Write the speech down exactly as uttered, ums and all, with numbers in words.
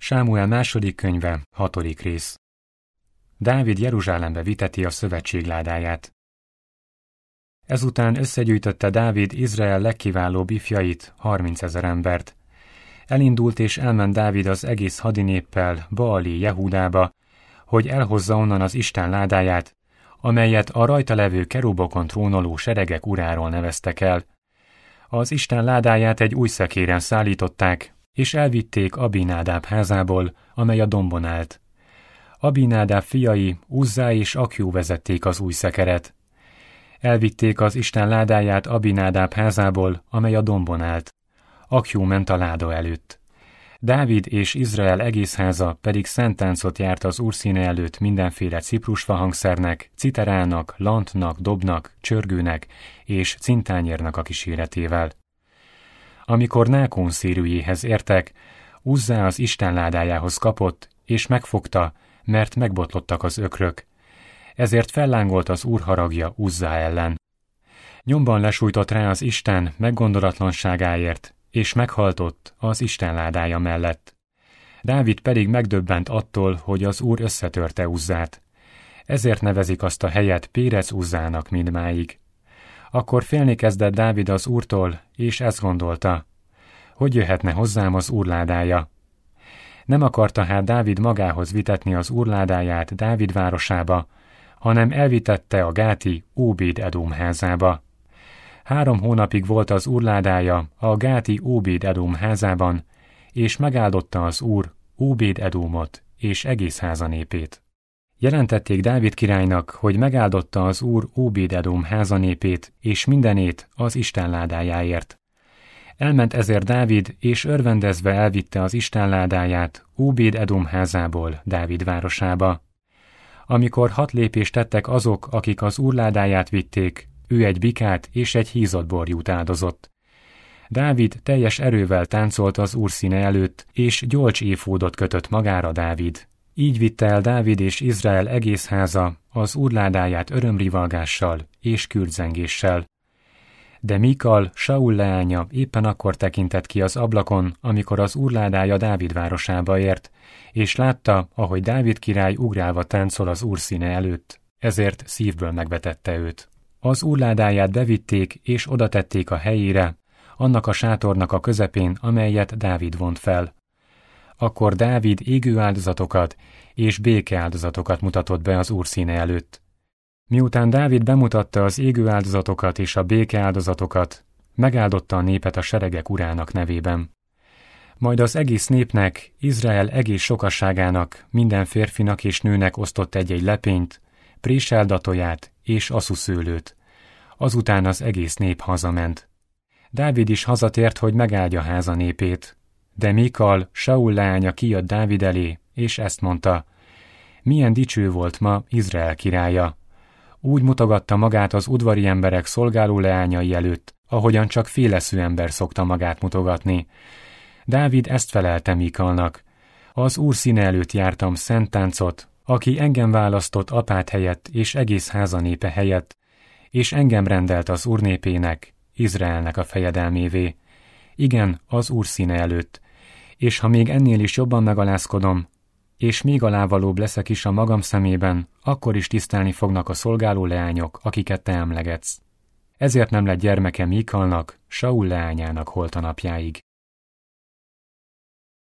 Sámuel második könyve, hatodik rész. Dávid Jeruzsálembe viteti a szövetség ládáját. Ezután összegyűjtötte Dávid Izrael legkiválóbb ifjait, harmincezer embert. Elindult és elment Dávid az egész hadinéppel Baali Jehúdába, hogy elhozza onnan az Isten ládáját, amelyet a rajta levő kerubokon trónoló seregek uráról neveztek el. Az Isten ládáját egy új szekéren szállították, és elvitték Abinádáb házából, amely a dombon állt. Abinádáb fiai, Uzzá és Akjú vezették az új szekeret. Elvitték az Isten ládáját Abinádáb házából, amely a dombon állt. Akjú ment a láda előtt. Dávid és Izrael egész háza pedig szenttáncot járt az Úr színe előtt mindenféle ciprusfa hangszernek, citerának, lantnak, dobnak, csörgőnek és cintányérnak a kíséretével. Amikor Nákón szérűjéhez értek, Uzzá az Isten ládájához kapott, és megfogta, mert megbotlottak az ökrök. Ezért fellángolt az Úr haragja Uzzá ellen. Nyomban lesújtott rá az Isten meggondolatlanságáért, és meghaltott az Isten ládája mellett. Dávid pedig megdöbbent attól, hogy az Úr összetörte Uzzát. Ezért nevezik azt a helyet Pérez Uzzának mindmáig. Akkor félni kezdett Dávid az Úrtól, és ezt gondolta, hogy jöhetne hozzám az Úr ládája. Nem akarta hát Dávid magához vitetni az Úr ládáját Dávid városába, hanem elvitette a gáti Óbéd-edóm házába. Három hónapig volt az Úr ládája a gáti Óbéd-edóm házában, és megáldotta az Úr Óbéd-edómot és egész háza népét. Jelentették Dávid királynak, hogy megáldotta az Úr Óbéd-edóm háza népét és mindenét az Isten ládájáért. Elment ezért Dávid, és örvendezve elvitte az Isten ládáját Óbéd-edóm házából Dávid városába. Amikor hat lépést tettek azok, akik az Úr ládáját vitték, ő egy bikát és egy hízott borjút áldozott. Dávid teljes erővel táncolt az Úr színe előtt, és gyolcs éfódot kötött magára Dávid. Így vitte el Dávid és Izrael egész háza az Úr ládáját örömrivalgással és kürtzengéssel. De Mikal, Saul leánya éppen akkor tekintett ki az ablakon, amikor az Úr ládája Dávid városába ért, és látta, ahogy Dávid király ugrálva táncol az Úr színe előtt, ezért szívből megvetette őt. Az Úr ládáját bevitték és odatették a helyére, annak a sátornak a közepén, amelyet Dávid vont fel. Akkor Dávid égő áldozatokat és béke áldozatokat mutatott be az Úr színe előtt. Miután Dávid bemutatta az égő áldozatokat és a béke áldozatokat, megáldotta a népet a seregek urának nevében. Majd az egész népnek, Izrael egész sokasságának, minden férfinak és nőnek osztott egy-egy lepényt, préseldatoját és asszuszőlőt. Azután az egész nép hazament. Dávid is hazatért, hogy megáldja háza népét. De Mikal, Saul leánya kijött Dávid elé, és ezt mondta: milyen dicső volt ma Izrael királya. Úgy mutogatta magát az udvari emberek szolgáló leányai előtt, ahogyan csak féleszű ember szokta magát mutogatni. Dávid ezt felelte Mikalnak: az Úr színe előtt jártam szent táncot, aki engem választott apát helyett és egész háza népe helyett, és engem rendelt az Úr népének, Izraelnek a fejedelmévé. Igen, az Úr színe előtt. És ha még ennél is jobban megalázkodom, és még alávalóbb leszek is a magam szemében, akkor is tisztelni fognak a szolgáló leányok, akiket te emlegetsz. Ezért nem lett gyermeke Mikalnak, Saul leányának holt a napjáig.